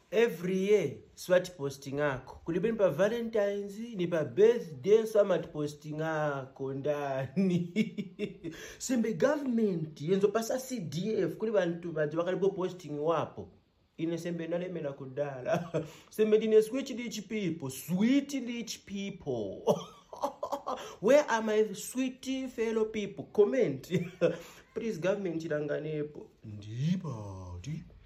every year swati posting ako kulibe ni pa Valentine's ni pa birthday swamati posting ako ndani sembe government yenzo pasa CDF kuli bantu baje bakalipo posting wapo ine sembe nalemela kudala sembe dine sweet rich people where are my sweet fellow people? Comment please government ilanganepo ndibadi